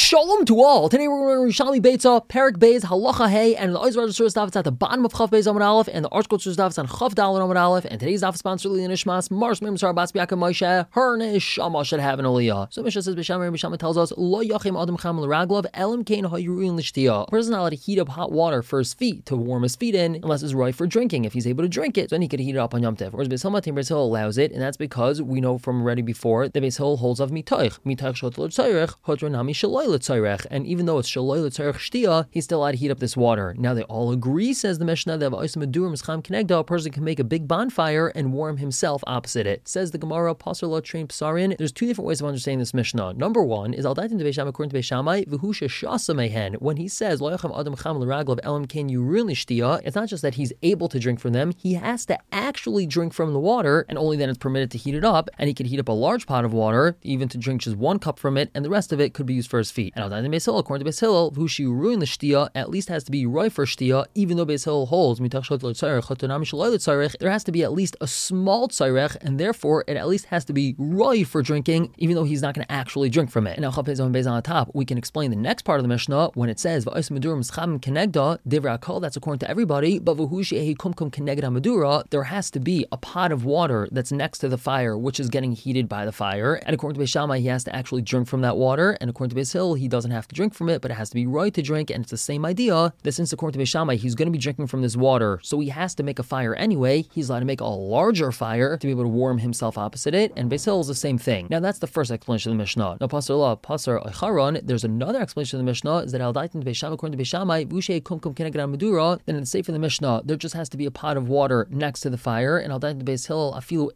Shalom to all. Today we're going to Yerushalmi Beitza, Perek Beis, Halacha Hey, and the Oizvar Surah Daf is at the bottom of Chav Beis Amud Aleph, and the Archgold Surah Daf is on Chav Daled Amud Aleph, and today's Daf is sponsored by Nishmas, Mars Mimsar Bas Biaka Moshe, her Neshama should have an Aliyah. So Mishnah says, Bishama tells us, Lo Yachim Adam Cham L'Raglav, Elam Kain HaYurin L'Shtiyah. A person is not allowed to heat up hot water for his feet, to warm his feet in, unless it's right for drinking. If he's able to drink it, then he could heat it up on Yom Tov. Whereas Beis Hillel allows it, and that's because we know from already before that Beis Hillel holds of Mitoich Shot L'Tzayrech, Hotra Nami Shaloi L'Tzayrech, and even though it's Shaloi L'Tzayrech Shtiyah, he's still allowed to heat up this water. Now they all agree, says the Mishnah, that a person can make a big bonfire and warm himself opposite it. Says the Gemara, Passer Lo Train Psarin. There's two different ways of understanding this Mishnah. Number one is according to Beis Shammai, V'hu Shasa Mehen. When he says Lo Yacham Adam Cham L'Raglav Elam Kain Yurin L'Shtiyah, it's not just that he's able to drink from them, he has to actually drink from the water, and only then it's permitted to heat it up, and he could heat up a large pot of water, even to drink just one cup from it, and the rest of it could be used for his feet. And according to Beis Hillel, V'hu Ruin the Shtiyah at least has to be roy for Shtiyah, even though Beis Hillel holds there has to be at least a small tzarech, and therefore it at least has to be roy for drinking, even though he's not going to actually drink from it. And now Chav Beis on the top, we can explain the next part of the Mishnah when it says that's according to everybody, but there has to be a pot of water that's next to the fire, which is getting heated by the fire. And according to Beis Shammai, he has to actually drink from that water, and according to Beis Hillel, he doesn't have to drink from it, but it has to be roy to drink. And it's the same idea that since according to Beis Shammai, he's going to be drinking from this water, so he has to make a fire anyway. He's allowed to make a larger fire to be able to warm himself opposite it, and Beis Hillel is the same thing. Now that's the first explanation of the Mishnah. Now Pasar Echaron, there's another explanation of the Mishnah, is that according to Beis Shammai, then in the Sefer of the Mishnah, there just has to be a pot of water next to the fire, and according to Beis Hillel,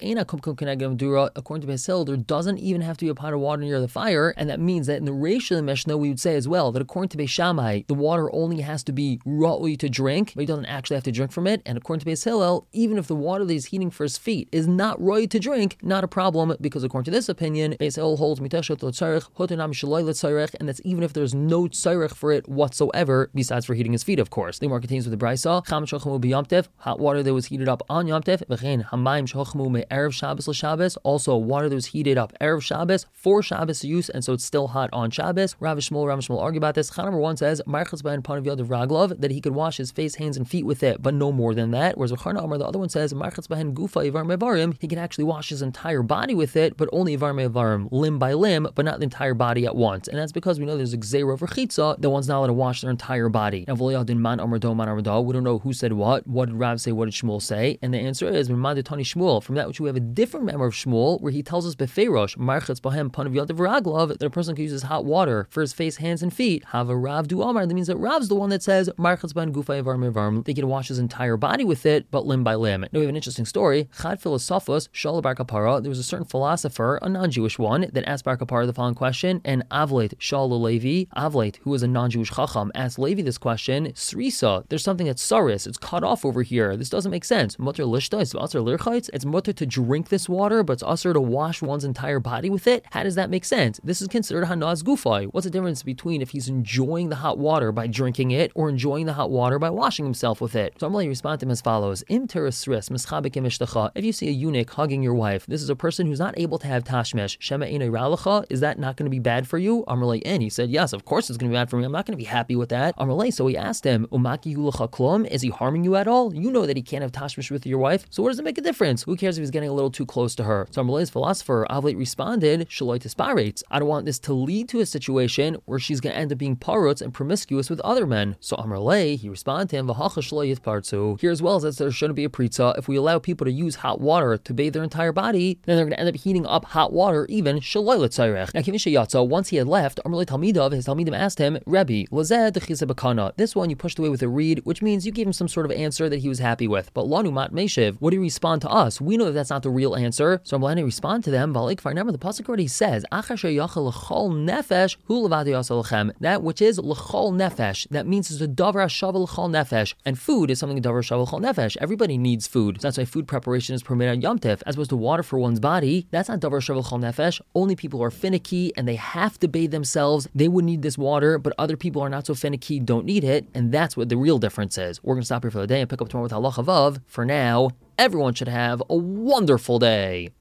according to Beis Hillel, there doesn't even have to be a pot of water near the fire, and that means that in the Reish of the Mishnah, we would say as well that according to Beis Shammai, the water only has to be ra'ui to drink, but he doesn't actually have to drink from it. And according to Beis Hillel, even if the water that he's heating for his feet is not ra'ui to drink, not a problem, because according to this opinion, Beis Hillel holds mitashot l'tzarech, hotanam shaloi l'tzarech, and that's even if there's no tzarech for it whatsoever, besides for heating his feet, of course. The Gemara continues with the Brisa, cham shochmu b'yom tev, hot water that was heated up on Yom Tev, v'chein hamayim shochmu me'erev Shabbos l'Shabbos, also water that was heated up erev Shabbos for Shabbos use, and so it's still hot on Shabbos. Rav Shmuel argue about this. Chana number one says marchas b'hen panav yadav raglov, that he could wash his face, hands, and feet with it, but no more than that. Whereas Chana Amar, the other one says marchas b'hen gufa ivar mevarim, he can actually wash his entire body with it, but only ivar mevarim, limb by limb, but not the entire body at once. And that's because we know there's a gzeira over chitza that one's not allowed to wash their entire body. Now v'lo man amar do, we don't know who said what. What did Rav say? What did Shmuel say? And the answer is man detani Shmuel. From that which we have a different memory of Shmuel, where he tells us befeirosh marchas b'hen panav yadav raglov, that a person can use his hot water for his face, hands, and feet. Have a Rav du Amar. That means that Rav's the one that says marchas b'hen gufa ivar mevarim, they can wash his entire body with it, but limb by limb. Now we have an interesting story. Chad Philosophos Shal Bar Kapara. There was a certain philosopher, a non-Jewish one, that asked Bar Kapara the following question, and Avlet Shal Levi, Avlet, who was a non-Jewish chacham, asked Levi this question: Srisa, there's something that's saris, it's cut off over here. This doesn't make sense. Mutter lishta, it's mutter lirchaitz. It's mutter to drink this water, but it's usher to wash one's entire body with it. How does that make sense? This is considered hanaz gufai. What's the difference between if he's enjoying the hot water by drinking it or enjoying the hot water by washing himself with it? So I'm going to respond to him as follows: Im teresris mischabek imishtacha. If you see a eunuch hugging your wife, this is a person who's not able to have tashmish. Shema einay ralacha. Is that not going to be bad for you? Amrlei in. He said, yes, of course it's going to be bad for me. I'm not going to be happy with that. Amrlei. So he asked him, Umaki yulacha klum. Is he harming you at all? You know that he can't have tashmish with your wife. So what does it make a difference? Who cares if he's getting a little too close to her? So Amrlei's philosopher Avlet responded, Shaloi tisparates. I don't want this to lead to a situation where she's going to end up being parutz and promiscuous with other men. So Amrlei, he responded to him, V'hacha shloyit partzu. Here as well as that there shouldn't be a pritza. If we allow people to use hot water to bathe their entire body, then they're going to end up heating up hot water, even shaloy l'tzayrech. Now, Kivin Sheyatza, once he had left, Amrlei Talmidav, his Talmidim asked him, Rebbe, lazeh dechisa bakana. This one you pushed away with a reed, which means you gave him some sort of answer that he was happy with. But lanu mat meshiv, what do you respond to us? We know that that's not the real answer. So Amrlei respond to them, remember the pasuk already says, Achasher yachal l'chol nefesh hu levadi yasal lechem. That which is l'chol nefesh. That means it's a davar shavel l'chol nefesh. And food is something davar shavel l'chol nefesh. Everybody needs food. So that's why food preparation is permitted on Yom Tov, as opposed to water for one's body. That's not davar shavel l'chol nefesh. Only people who are finicky and they have to bathe themselves, they would need this water, but other people are not so finicky, don't need it, and that's what the real difference is. We're going to stop here for the day and pick up tomorrow with Halacha Vav. For now, everyone should have a wonderful day.